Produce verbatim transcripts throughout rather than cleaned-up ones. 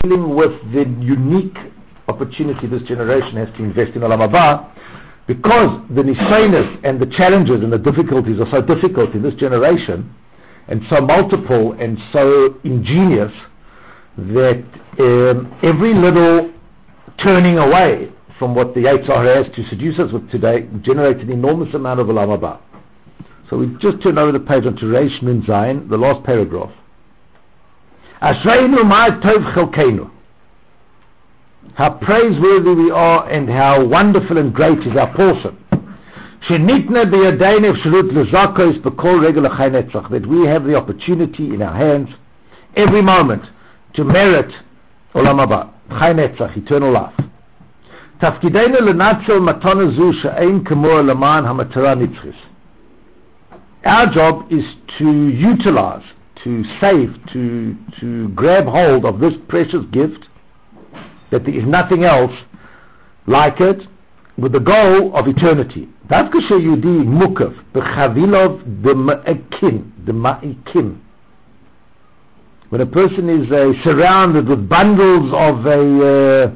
dealing with the unique opportunity this generation has to invest in Olam Haba, because the nisaynos and the challenges and the difficulties are so difficult in this generation, and so multiple and so ingenious, that um, every little turning away from what the Yetzer Hara has to seduce us with today generates an enormous amount of Olam Haba. So we just turn over the page onto Reish Nun Zayin, the last paragraph. Ashreinu ma tov chelkeinu. How praiseworthy we are and how wonderful and great is our portion. Shenitna biyadayna efsharut lezakos b'kol regel l'chai netzach. That we have the opportunity in our hands every moment to merit Olam Haba, chai netzach, eternal life. Tafkideinu lenatzel matana zu she'ein k'moa leman hamatara nitzchis. Our job is to utilize, to save, to to grab hold of this precious gift, that there is nothing else like it, with the goal of eternity. Davka sheyudi mukav b'chavilov d'ma'ikim, d'ma'ikim. When a person is uh, surrounded with bundles of uh,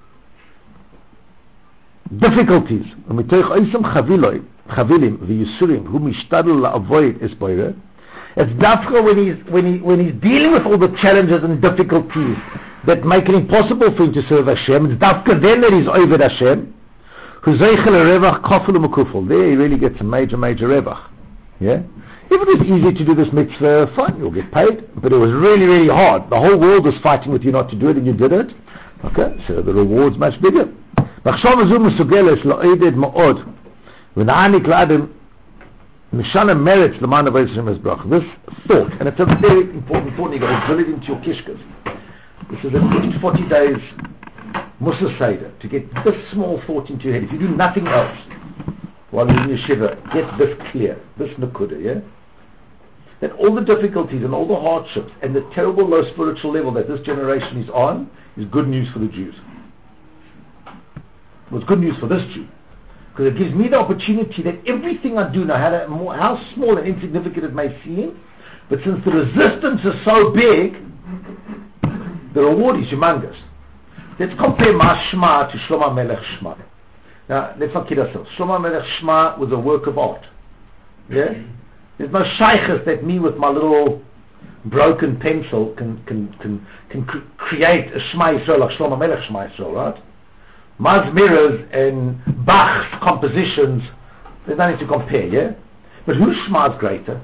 difficulties, and we take oisam chaviloi, chavilim v'yisurim hu mishtadel la'avoid es boire. It's dafka when he's when he when he's dealing with all the challenges and difficulties that make it impossible for him to serve Hashem. It's dafka then that he's over Hashem. Hu zeichel revach kafel u'mekufel. There he really gets a major major revach. Yeah. If it was easy to do this mitzvah, fine, you'll get paid. But it was really really hard. The whole world was fighting with you not to do it, and you did it. Okay, so the reward's much bigger. Machshava zu mesugeles la'oded ma'od. When Anik Ladim Mishana merits the man of Hashem Ezbrach. This thought, and it's a very important thought, you've got to drill it into your kishkas. This is at least forty days Musa Seder, to get this small thought into your head. If you do nothing else while you're in your shiva, get this clear, this nakuda, yeah? That all the difficulties and all the hardships and the terrible low spiritual level that this generation is on is good news for the Jews. Well, it's good news for this Jew, because it gives me the opportunity that everything I do now, how, how small and insignificant it may seem, but since the resistance is so big, the reward is humongous. Let's compare my Shema to Shlomo Melech Shema. Now, let's not kid ourselves. Shlomo Melech Shema was a work of art. Yeah? There's no shaykhs that me with my little broken pencil can can can, can cr- create a Shema Yisrael like Shlomo Melech Shema Yisrael, right? Mazmiras and Bach's compositions, there's nothing to compare, yeah? But whose Shema is greater?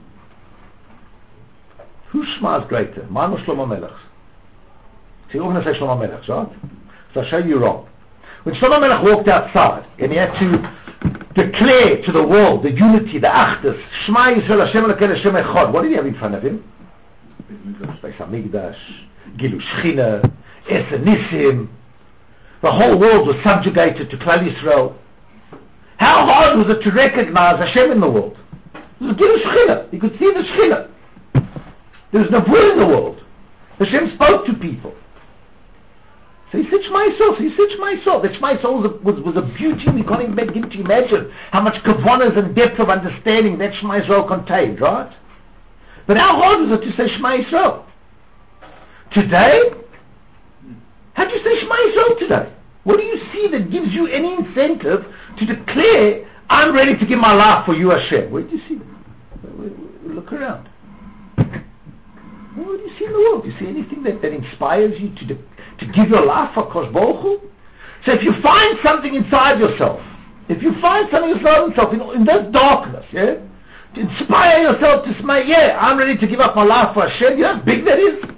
Whose Shema is greater? Mine or Shlomo Melech's? So you're going to say Shlomo Melech's, right? So I'll show you wrong. When Shlomo Melech walked outside and he had to declare to the world the unity, the Achdus, Shema Yisrael Hashem Elokeinu Hashem Echad, what did he have in front of him? Beis Hamikdash, Gilu Shechina, Eser Nisim. The whole world was subjugated to Klal Yisrael. How hard was it to recognize Hashem in the world? It was Gilu Shechina. You could see the Shechina. There was no Nevuah in the world. Hashem spoke to people. So he said Shema Yisrael. So he said Shema Yisrael. That Shema Yisrael was a, was, was a beauty. We can't even begin to imagine how much kavanas and depth of understanding that Shema Yisrael contained, right? But how hard was it to say Shema Yisrael? Today, how do you say Shema Yisrael today? What do you see that gives you any incentive to declare, I'm ready to give my life for you, Hashem? Where do you see that? Look around. What do you see in the world? Do you see anything that, that inspires you to de- to give your life for Kosh Baruch Hu? So if you find something inside yourself, if you find something inside yourself in, in this darkness, yeah, to inspire yourself to say, yeah, I'm ready to give up my life for Hashem, you know how big that is?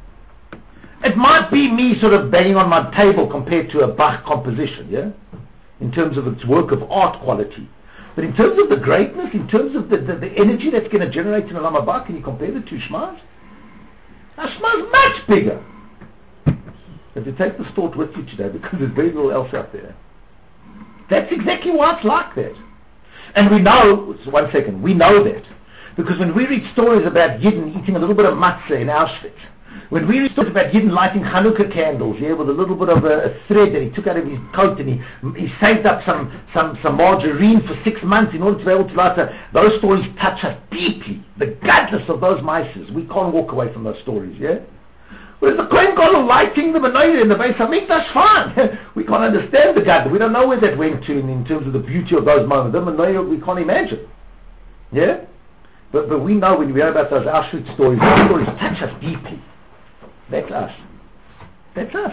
It might be me sort of banging on my table compared to a Bach composition, yeah, in terms of its work of art quality. But in terms of the greatness, in terms of the, the, the energy that's going to generate in Olam Haba, can you compare the two Shmas? Our Shema is much bigger. If you take this thought with you today, because there's very little else out there, that's exactly why it's like that. And we know, one second, we know that. Because when we read stories about Yidden eating a little bit of matzah in Auschwitz, when we read stories about Yidden lighting Hanukkah candles, yeah, with a little bit of a, a thread that he took out of his coat and he, he saved up some, some, some margarine for six months in order to be able to light it, those stories touch us deeply. The godless of those mices, we can't walk away from those stories, yeah? Whereas the Kohen Gadol lighting the menorah in the Beis Hamikdash, fine. We can't understand the God. We don't know where that went to in, in terms of the beauty of those moments. The menorah we can't imagine. Yeah? But but we know when we hear about those Auschwitz stories, those stories touch us deeply. That's us. That's us.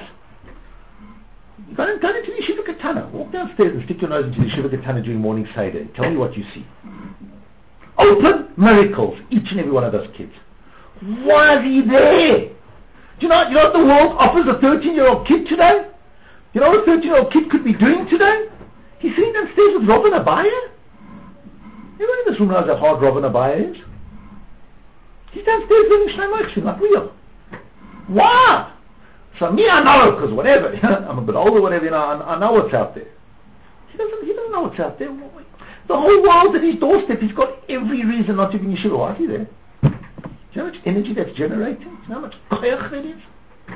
You go, go into the Yeshiva Katana. Walk downstairs and stick your nose into the Yeshiva Katana during morning Seder. Tell me what you see. Open miracles, each and every one of those kids. Why is he there? Do you know, you know what the world offers a thirteen-year-old kid today? You know what a thirteen-year-old kid could be doing today? He's sitting downstairs with Robin Abaya. Everyone in this room knows how hard Robin Abaya is. He's downstairs learning Shnei Mokshin like we are. Why? So me, I know, because whatever, you know, I'm a bit older, whatever, you know, I, I know what's out there. He doesn't, he doesn't know what's out there. The whole world at his doorstep, he's got every reason not to be in Yeshiva. Why is he there? Do you know how much energy that's generating? Do you know how much koyach that is?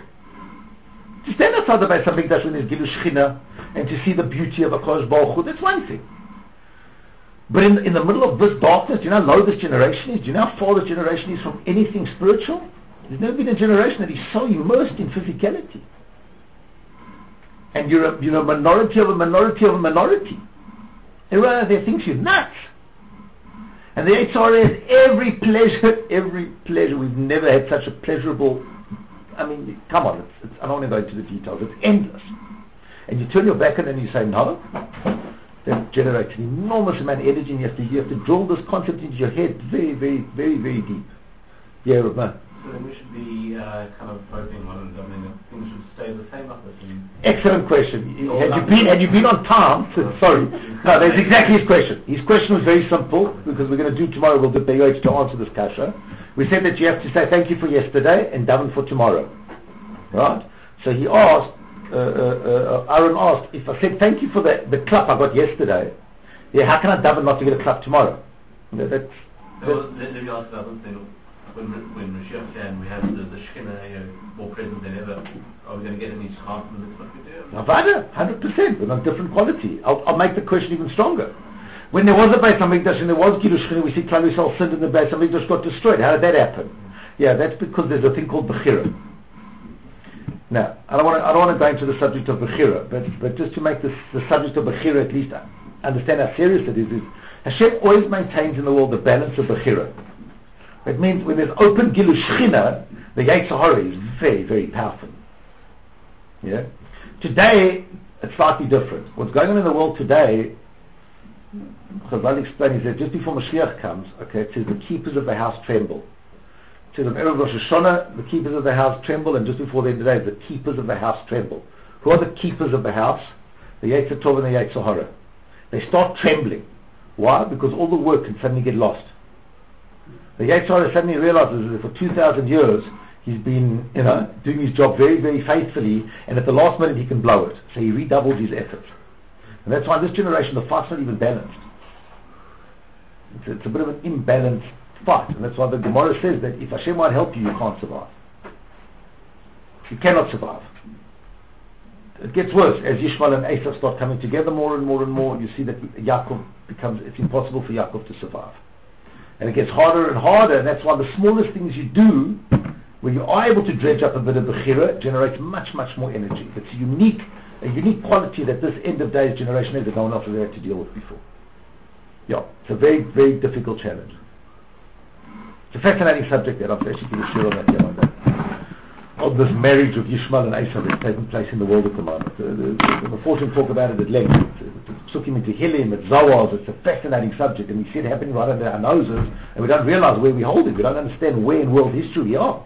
To stand outside the Beis Hamikdash when there's Gilu Shechina and to see the beauty of a Kodesh Baruch Hu, that's one thing. But in, in the middle of this darkness, do you know how low this generation is? Do you know how far this generation is from anything spiritual? There's never been a generation that is so immersed in physicality. And you're a, you're a minority of a minority of a minority. Everyone out there thinks you're nuts. And the Yetzer Hara has every pleasure, every pleasure. We've never had such a pleasurable, I mean, come on, it's, it's, I don't want to go into the details, it's endless. And you turn your back on it and you say, no, that generates an enormous amount of energy, and you have to, you have to drill this concept into your head very, very, very, very deep. Yeah, Rabbi. So then we should be uh, kind of hoping on I mean, things should stay the same like this. Excellent question. Had you been had you been on time? Sorry, no, that's exactly his question. His question was very simple because we're going to do tomorrow. We'll do the to answer this kasha. We said that you have to say thank you for yesterday and daven for tomorrow, right? So he asked, uh, uh, uh, Aaron asked, if I said thank you for the the clap I got yesterday, yeah, how can I daven not to get a clap tomorrow? You know, that's, that's, let me ask about this. When, when Mashiach came, we have the, the Shekhinah, you know, more present than ever. Are we going to get any schar from the mitzvah we do? one hundred percent, but on different quality. I'll, I'll make the question even stronger. When there was a Beis Hamikdash and there was Gilu Shekhinah, we see Klal Yisrael sinned and the Beis Hamikdash got destroyed. How did that happen? Mm. Yeah, that's because there's a thing called Bechira. Now, I don't want to, I don't want to go into the subject of Bechira, but, but just to make this, the subject of Bechira at least understand how serious it is, is Hashem always maintains in the world the balance of Bechira. It means when there's open Gilu Shechina, the Yetzer Hara is very, very powerful. Yeah. Today, it's slightly different. What's going on in the world today, Chazal explained, is that just before Mashiach comes, okay, it says the keepers of the house tremble. It says on Erev Rosh Hashanah, the keepers of the house tremble, and just before the end of the day, the keepers of the house tremble. Who are the keepers of the house? The Yetzer Tov and the Yetzer Hara. They start trembling. Why? Because all the work can suddenly get lost. The Yetzer Hara suddenly realizes that for two thousand years he's been, you know, doing his job very, very faithfully, and at the last minute he can blow it. So he redoubles his efforts. And that's why in this generation the fight's not even balanced. It's, it's a bit of an imbalanced fight. And that's why the Gemara says that if Hashem won't help you, you can't survive. You cannot survive. It gets worse. As Yishmael and Esav start coming together more and more and more, you see that Yaakov becomes, it's impossible for Yaakov to survive. And it gets harder and harder, and that's why the smallest things you do, where you are able to dredge up a bit of Bechira, generates much, much more energy. It's a unique, a unique quality that this end of days generation has that no one else has had to deal with before. Yeah, it's a very, very difficult challenge. It's a fascinating subject that I'm actually going to share on that here one day. Of this marriage of Yishmael and Esav that's taking place in the world at the moment. The, the, the, the Fortune talk about it at length. It took him into Hilim, at Zawaz. It's a fascinating subject, and we see it happening right under our noses, and we don't realize where we're holding. We don't understand where in world history we are.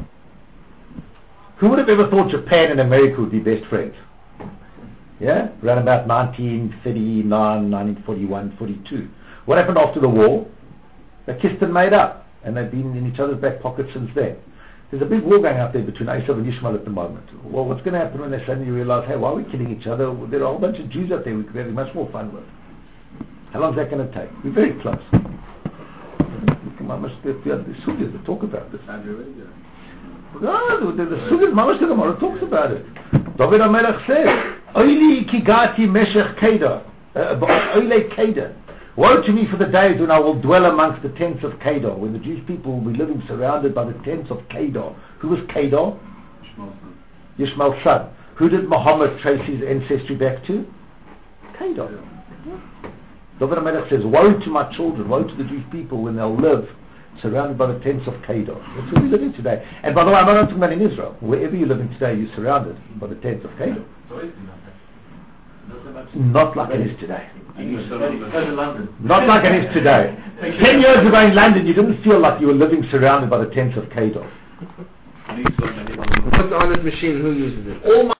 Who would have ever thought Japan and America would be best friends? Yeah? Around about nineteen thirty-nine, nineteen forty-one, forty-two. What happened after the war? They kissed and made up, and they've been in each other's back pockets since then. There's a big war going out there between Esav and Yishmael at the moment. Well, what's going to happen when they suddenly realize, hey, why are we killing each other? There are a whole bunch of Jews out there we could be having much more fun with. How long is that going to take? We're very close. Mamash, the Sugyas that talk about this. No, the, the Sugyas, Mamash the Gemara talks about it. David HaMelech says, Oili kigati meshech keda, Oile keda. Woe to me for the days when I will dwell amongst the tents of Kedar, when the Jewish people will be living surrounded by the tents of Kedar. Who was Kedar? Yishmael's son. Who did Muhammad trace his ancestry back to? Kedar. David HaMelech says, woe to my children, woe to the Jewish people when they'll live surrounded by the tents of Kedar. That's where we're living today. And by the way, I'm not talking about in Israel. Wherever you're living today, you're surrounded by the tents of Kedar. Not like it is today. Not like it is today. Ten years ago in London, you didn't feel like you were living surrounded by the tents of Kedar. What's the honest machine? Who uses it? All